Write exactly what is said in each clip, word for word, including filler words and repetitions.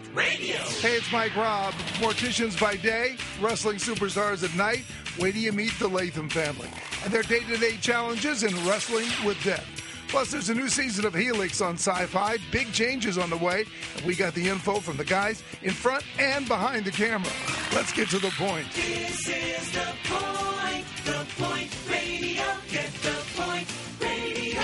Radio. Hey, it's Mike Robb. Morticians by day, wrestling superstars at night. Wait till you meet the Latham family and their day-to-day challenges in wrestling with death. Plus, there's a new season of Helix on Sci-Fi. Big changes on the way, and we got the info from the guys in front and behind the camera. Let's get to the point. This is the point. The Point Radio. Get the point radio.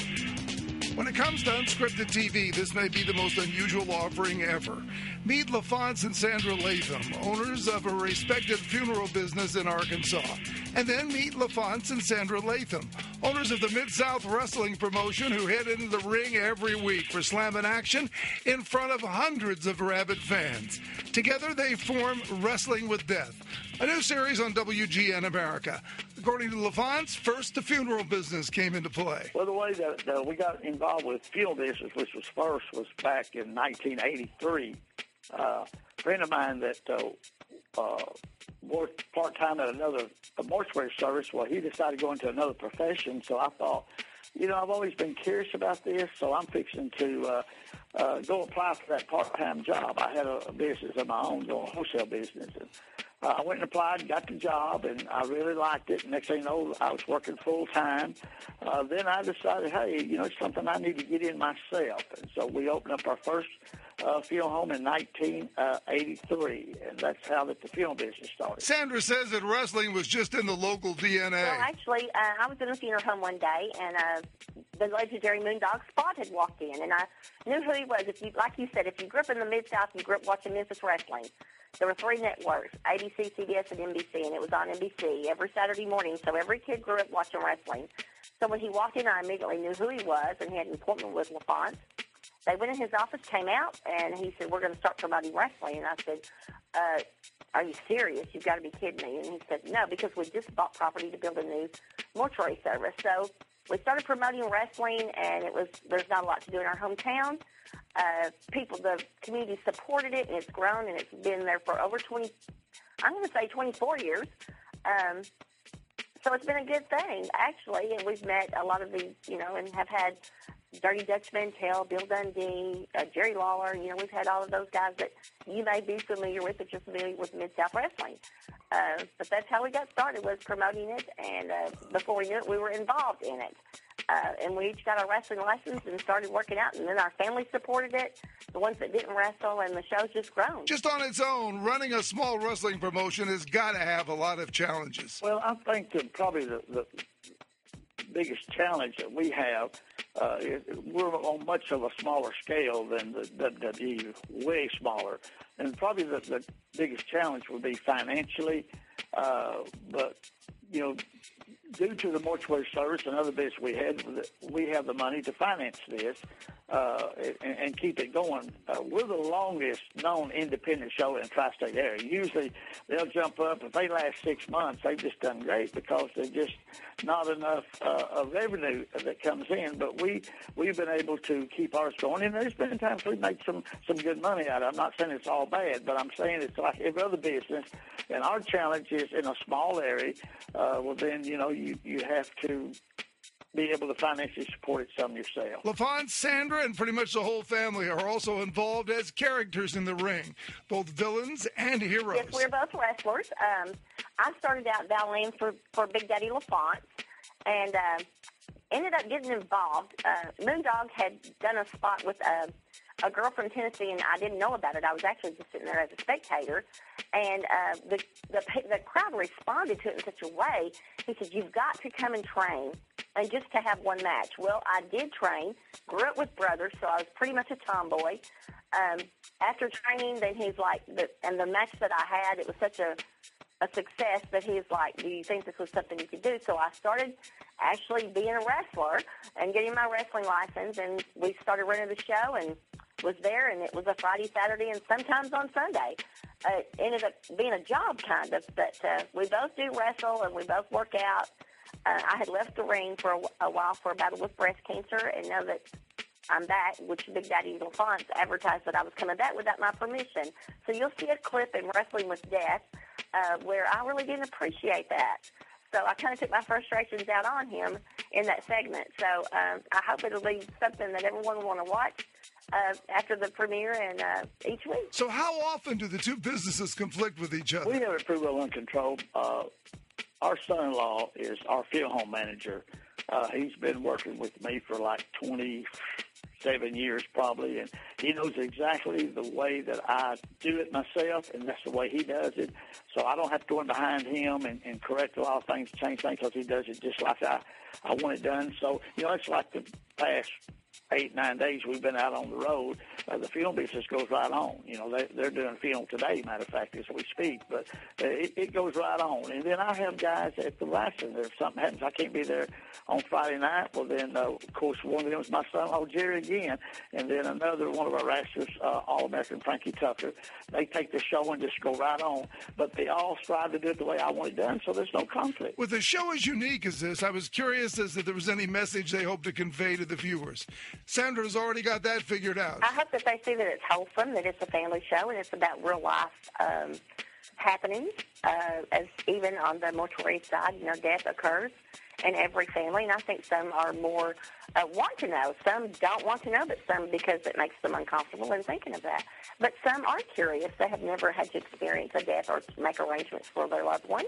When it comes to unscripted T V, this may be the most unusual offering ever. Meet LaFonce and Sandra Latham, owners of a respected funeral business in Arkansas. And then meet LaFonce and Sandra Latham, owners of the Mid-South Wrestling promotion who head into the ring every week for Slammin' Action in front of hundreds of rabid fans. Together they form Wrestling with Death, a new series on W G N America. According to LaFonce, first the funeral business came into play. Well, the way that uh, we got involved with funeral business, which was first, was back in nineteen eighty-three. Uh, a friend of mine that uh, uh, worked part-time at another a mortuary service, well, he decided to go into another profession, so I thought, you know, I've always been curious about this, so I'm fixing to uh, uh, go apply for that part-time job. I had a, a business of my own, a wholesale business, and Uh, I went and applied, got the job, and I really liked it. Next thing you know, I was working full-time. Uh, then I decided, hey, you know, it's something I need to get in myself. And so we opened up our first uh, funeral home in nineteen eighty-three, and that's how the, the funeral business started. Sandra says that wrestling was just in the local D N A. Well, actually, uh, I was in a funeral home one day, and uh, the legendary Moondog Spot had walked in, and I knew who he was. If you, like you said, if you grew up in the Mid-South, you grew up watching Memphis wrestling. There were three networks, A B C, C B S, and N B C, and it was on N B C every Saturday morning, so every kid grew up watching wrestling. So when he walked in, I immediately knew who he was, and he had an appointment with LaFonce. They went in his office, came out, and he said, we're going to start promoting wrestling. And I said, uh, are you serious? You've got to be kidding me. And he said, no, because we just bought property to build a new mortuary service. So we started promoting wrestling, and it was there's not a lot to do in our hometown. Uh, people, the community supported it, and it's grown, and it's been there for over twenty, I'm going to say twenty-four years. Um, so it's been a good thing, actually, and we've met a lot of the, you know, and have had Dirty Dutch Mantel, Bill Dundee, uh, Jerry Lawler. You know, we've had all of those guys that you may be familiar with if you're familiar with Mid-South Wrestling. Uh, but that's how we got started, was promoting it, and uh, before we knew it, we were involved in it. Uh, and we each got our wrestling license and started working out, and then our family supported it, the ones that didn't wrestle, and the show's just grown. Just on its own, running a small wrestling promotion has got to have a lot of challenges. Well, I think that probably the, the biggest challenge that we have uh, is we're on much of a smaller scale than the W W E, way smaller. And probably the, the biggest challenge would be financially, uh, but, you know, due to the mortuary service and other business we had, we have the money to finance this uh, and, and keep it going. Uh, we're the longest known independent show in the tri-state area. Usually they'll jump up. If they last six months, they've just done great because there's just not enough uh, of revenue that comes in. But we, we've been able to keep ours going. And there's been times we've made some, some good money out of it. I'm not saying it's all bad, but I'm saying it's like every other business. And our challenge is in a small area, uh, well, then, you know, you, you have to be able to financially support it some yourself. LaFonce, Sandra, and pretty much the whole family are also involved as characters in the ring, both villains and heroes. Yes, we're both wrestlers. Um, I started out valeting for, for Big Daddy LaFonce, and uh, ended up getting involved. Uh, Moondog had done a spot with a, a girl from Tennessee, and I didn't know about it. I was actually just sitting there as a spectator, and uh, the, the the crowd responded to it in such a way. He said, you've got to come and train, and just to have one match. Well, I did train, grew up with brothers, so I was pretty much a tomboy. Um, after training, then he's like, the, and the match that I had, it was such a, a success that he's like, do you think this was something you could do? So I started actually being a wrestler and getting my wrestling license, and we started running the show and was there, and it was a Friday, Saturday, and sometimes on Sunday. Uh, it ended up being a job, kind of, but uh, we both do wrestle, and we both work out. Uh, I had left the ring for a, a while for a battle with breast cancer, and now that I'm back, which Big Daddy LaFonce advertised that I was coming back without my permission. So you'll see a clip in Wrestling with Death uh, where I really didn't appreciate that. So I kind of took my frustrations out on him in that segment. So um, I hope it'll be something that everyone will want to watch. uh, after the premiere and uh, each week. So how often do the two businesses conflict with each other? We have it pretty well in control. Uh, our son-in-law is our field home manager. Uh, he's been working with me for like twenty-seven years probably, and he knows exactly the way that I do it myself, and that's the way he does it. So I don't have to go in behind him and, and correct a lot of things, change things, because he does it just like I, I want it done. So, you know, it's like the past eight, nine days we've been out on the road. Uh, the film business goes right on. You know, they, they're doing film today, matter of fact, as we speak. But uh, it, it goes right on. And then I have guys at the wrestling. If something happens, I can't be there on Friday night. Well, then, uh, of course, one of them is my son-in-law, Jerry, again. And then another one of our wrestlers, uh, All-American Frankie Tucker. They take the show and just go right on. But they all strive to do it the way I want it done, so there's no conflict. With a show as unique as this, I was curious as if there was any message they hope to convey to the viewers. Sandra's already got that figured out. I hope that they see that it's wholesome, that it's a family show, and it's about real life um, happenings. Uh, as even on the mortuary side, you know, death occurs in every family, and I think some are more uh, want to know. Some don't want to know, but some because it makes them uncomfortable in thinking of that. But some are curious. They have never had to experience a death or make arrangements for their loved one.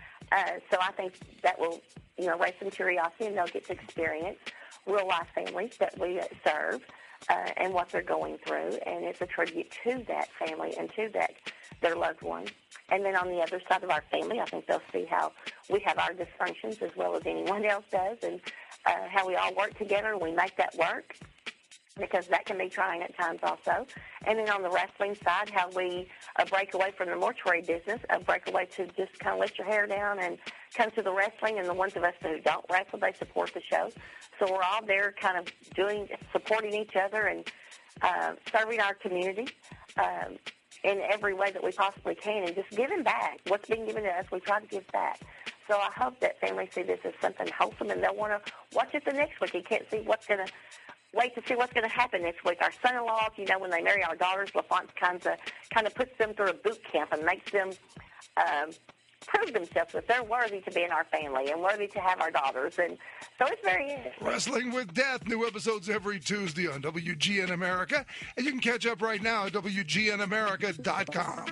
Uh, so I think that will, you know, raise some curiosity, and they'll get to experience real-life families that we serve uh, and what they're going through, and it's a tribute to that family and to that their loved one. And then on the other side of our family, I think they'll see how we have our dysfunctions as well as anyone else does, and uh, how we all work together and we make that work, because that can be trying at times also. And then on the wrestling side, how we uh, break away from the mortuary business, uh, break away to just kind of let your hair down and come to the wrestling. And the ones of us who don't wrestle, they support the show. So we're all there kind of doing, supporting each other and uh, serving our community um, in every way that we possibly can, and just giving back. What's being given to us, we try to give back. So I hope that families see this as something wholesome, and they'll want to watch it the next week. You can't see what's going to wait to see what's going to happen next week. Our son-in-law, you know, when they marry our daughters, LaFont kind of kind of puts them through a boot camp and makes them um, prove themselves that they're worthy to be in our family and worthy to have our daughters. And so it's very interesting. Wrestling with Death, new episodes every Tuesday on W G N America, and you can catch up right now at W G N America dot com.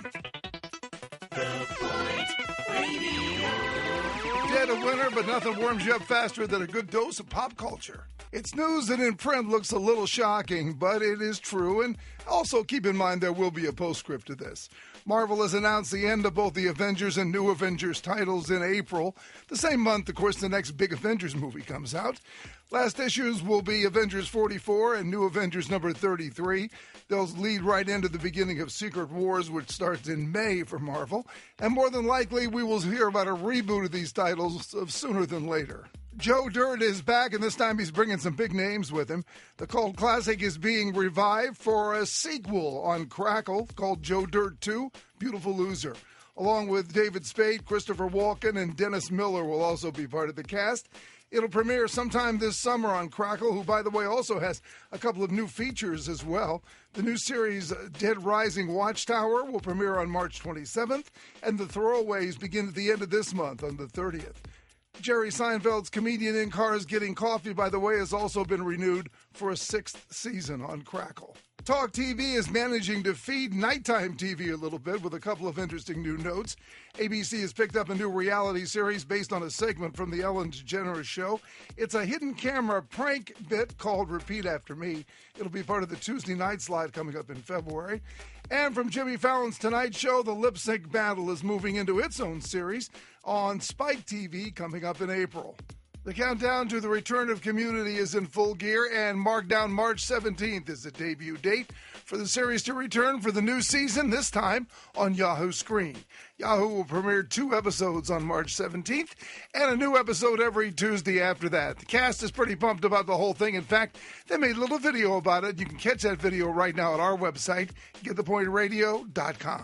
Dead of winter, but nothing warms you up faster than a good dose of pop culture. It's news that in print looks a little shocking, but it is true, and also keep in mind there will be a postscript to this. Marvel has announced the end of both the Avengers and New Avengers titles in April. The same month, of course, the next big Avengers movie comes out. Last issues will be Avengers forty-four and New Avengers number thirty-three. They'll lead right into the beginning of Secret Wars, which starts in May for Marvel. And more than likely, we will hear about a reboot of these titles sooner than later. Joe Dirt is back, and this time he's bringing some big names with him. The cult classic is being revived for a sequel on Crackle called Joe Dirt two, Beautiful Loser. Along with David Spade, Christopher Walken, and Dennis Miller will also be part of the cast. It'll premiere sometime this summer on Crackle, who, by the way, also has a couple of new features as well. The new series Dead Rising Watchtower will premiere on March twenty-seventh, and The Throwaways begin at the end of this month on the thirtieth. Jerry Seinfeld's Comedian in Cars Getting Coffee, by the way, has also been renewed for a sixth season on Crackle. Talk T V is managing to feed nighttime T V a little bit with a couple of interesting new notes. A B C has picked up a new reality series based on a segment from the Ellen DeGeneres Show. It's a hidden camera prank bit called Repeat After Me. It'll be part of the Tuesday night slot coming up in February. And from Jimmy Fallon's Tonight Show, the Lip Sync Battle is moving into its own series on Spike T V coming up in April. The countdown to the return of Community is in full gear, and marked down March seventeenth is the debut date for the series to return for the new season, this time on Yahoo Screen. Yahoo will premiere two episodes on March seventeenth, and a new episode every Tuesday after that. The cast is pretty pumped about the whole thing. In fact, they made a little video about it. You can catch that video right now at our website, get the point radio dot com.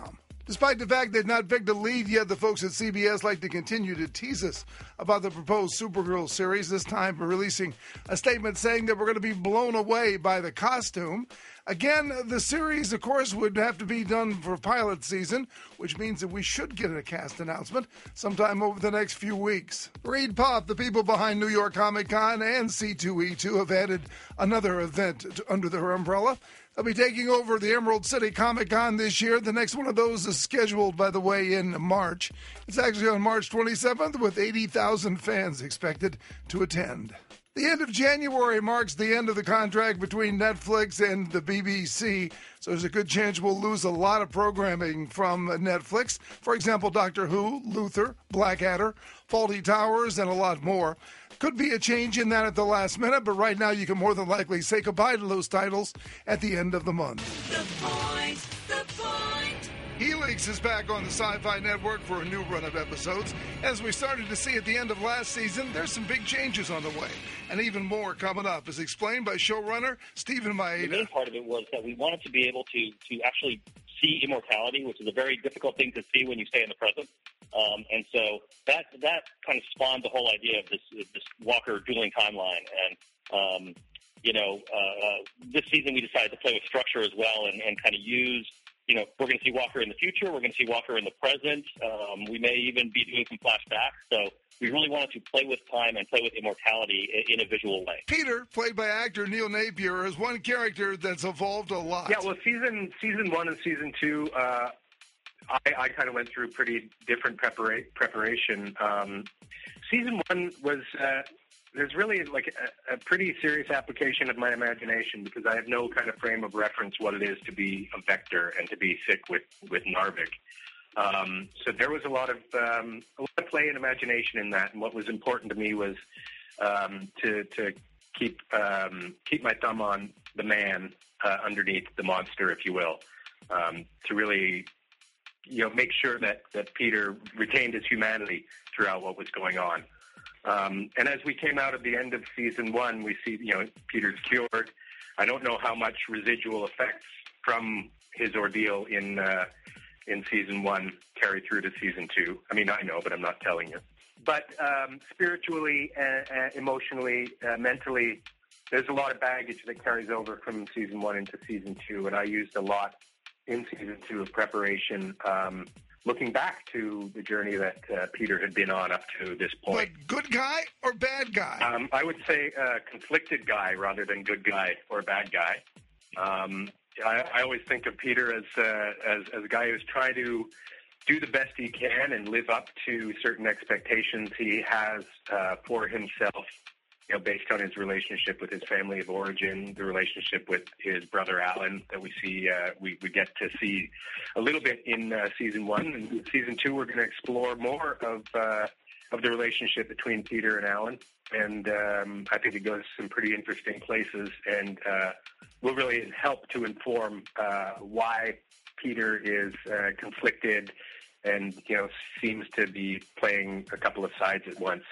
Despite the fact they've not picked a lead yet, the folks at C B S like to continue to tease us about the proposed Supergirl series, this time releasing a statement saying that we're going to be blown away by the costume. Again, the series, of course, would have to be done for pilot season, which means that we should get a cast announcement sometime over the next few weeks. Reed Pop, the people behind New York Comic Con and C two E two, have added another event to, under their umbrella. They'll be taking over the Emerald City Comic Con this year. The next one of those is scheduled, by the way, in March. It's actually on March twenty-seventh, with eighty thousand fans expected to attend. The end of January marks the end of the contract between Netflix and the B B C, so there's a good chance we'll lose a lot of programming from Netflix. For example, Doctor Who, Luther, Blackadder, Fawlty Towers, and a lot more. Could be a change in that at the last minute, but right now you can more than likely say goodbye to those titles at the end of the month. The Point, The Point. Helix is back on the Sci-Fi Network for a new run of episodes. As we started to see at the end of last season, there's some big changes on the way, and even more coming up, as explained by showrunner Stephen Maeda. The main part of it was that we wanted to be able to, to actually see immortality, which is a very difficult thing to see when you stay in the present. Um, and so that that kind of spawned the whole idea of this this Walker dueling timeline. And, um, you know, uh, uh, this season we decided to play with structure as well and, and kind of use, you know, we're going to see Walker in the future. We're going to see Walker in the present. Um, we may even be doing some flashbacks. So we really wanted to play with time and play with immortality in a visual way. Peter, played by actor Neil Napier, is one character that's evolved a lot. Yeah, well, season season one and season two, uh, I, I kind of went through pretty different prepara- preparation. Um, season one was uh, there's really like a, a pretty serious application of my imagination because I have no kind of frame of reference what it is to be a Vector and to be sick with with Narvik. Um, so there was a lot of um, a lot of play and imagination in that, and what was important to me was um, to to keep um, keep my thumb on the man uh, underneath the monster, if you will, um, to really you know make sure that that Peter retained his humanity throughout what was going on. Um, and as we came out of the end of season one, we see you know Peter's cured. I don't know how much residual effects from his ordeal in. Uh, in season one carry through to season two. I mean, I know, but I'm not telling you. But um, spiritually, uh, uh, emotionally, uh, mentally, there's a lot of baggage that carries over from season one into season two, and I used a lot in season two of preparation, um, looking back to the journey that uh, Peter had been on up to this point. But good guy or bad guy? Um, I would say uh, conflicted guy rather than good guy or bad guy. Um, I, I always think of Peter as, uh, as as a guy who's trying to do the best he can and live up to certain expectations he has uh, for himself, you know, based on his relationship with his family of origin, the relationship with his brother Alan that we see uh, we, we get to see a little bit in uh, season one. And season two, we're going to explore more of uh, of the relationship between Peter and Alan, and um, I think it goes some pretty interesting places and. Uh, will really help to inform uh, why Peter is uh, conflicted and, you know, seems to be playing a couple of sides at once.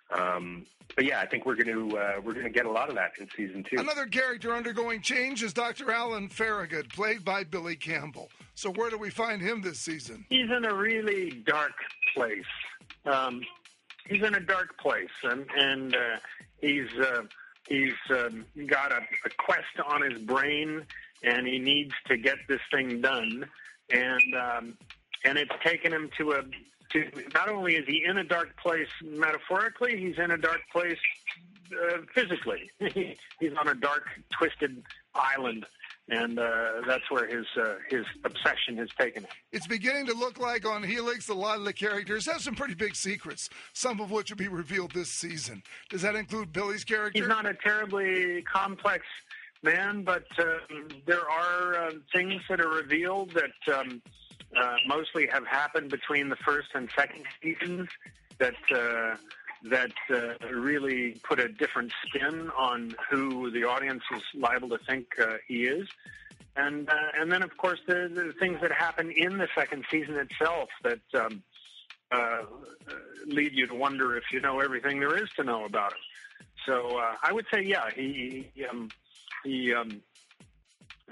Um, but yeah, I think we're going to uh, we're going to get a lot of that in season two. Another character undergoing change is Doctor Alan Farragut, played by Billy Campbell. So where do we find him this season? He's in a really dark place. Um, he's in a dark place, and and uh, he's. Uh, He's um, got a, a quest on his brain, and he needs to get this thing done. And um, and it's taken him to a to not only is he in a dark place metaphorically, he's in a dark place uh, physically. He's on a dark, twisted island, and uh, that's where his uh, his obsession has taken him. It's beginning to look like on Helix a lot of the characters have some pretty big secrets, some of which will be revealed this season. Does that include Billy's character? He's not a terribly complex man, but um, there are uh, things that are revealed that um, uh, mostly have happened between the first and second seasons that uh, that uh, really put a different spin on who the audience is liable to think uh, he is. And uh, and then, of course, the, the things that happen in the second season itself that um, uh, lead you to wonder if you know everything there is to know about him. So uh, I would say, yeah, he he um, he, um,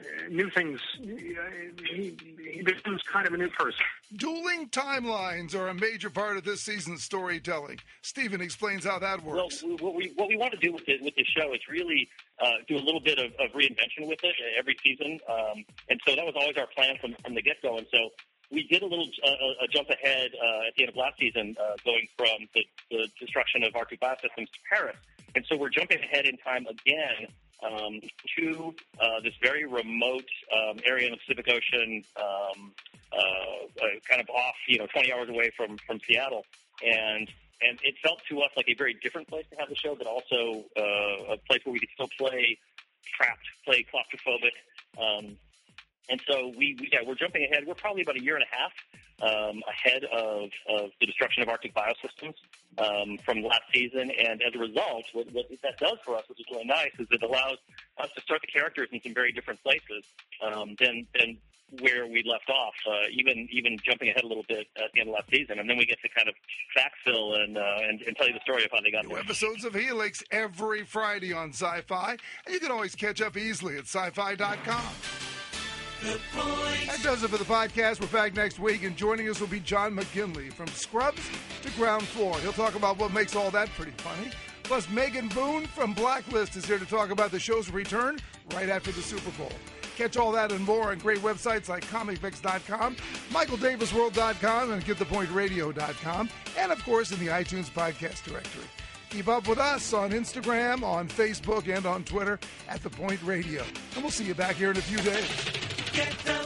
new things. He, he becomes kind of a new person. Dueling timelines are a major part of this season's storytelling. Stephen explains how that works. Well, what we what we want to do with it with the show is really uh, do a little bit of, of reinvention with it every season, um, and so that was always our plan from from the get go. And so we did a little uh, a jump ahead uh, at the end of last season, uh, going from the, the destruction of Arctic biosystems to Paris, and so we're jumping ahead in time again. Um, to uh, this very remote um, area in the Pacific Ocean, um, uh, uh, kind of off, you know, twenty hours away from, from Seattle, and and it felt to us like a very different place to have the show, but also uh, a place where we could still play trapped, play claustrophobic, um, and so we, we yeah, we're jumping ahead. We're probably about a year and a half um, ahead of, of the destruction of Arctic biosystems. Um, from last season, and as a result, what, what that does for us, which is really nice, is it allows us to start the characters in some very different places um, than than where we left off. Uh, even even jumping ahead a little bit at the end of last season, and then we get to kind of backfill and uh, and, and tell you the story of how they got New there. episodes of Helix every Friday on Sci-Fi, and you can always catch up easily at sci fi dot com. The Point. That does it for the podcast. We're back next week, and joining us will be John McGinley from Scrubs to Ground Floor. He'll talk about what makes all that pretty funny. Plus, Megan Boone from Blacklist is here to talk about the show's return right after the Super Bowl. Catch all that and more on great websites like comic vix dot com, michael davis world dot com, and get the point radio dot com, and, of course, in the iTunes podcast directory. Keep up with us on Instagram, on Facebook, and on Twitter at The Point Radio. And we'll see you back here in a few days. Get the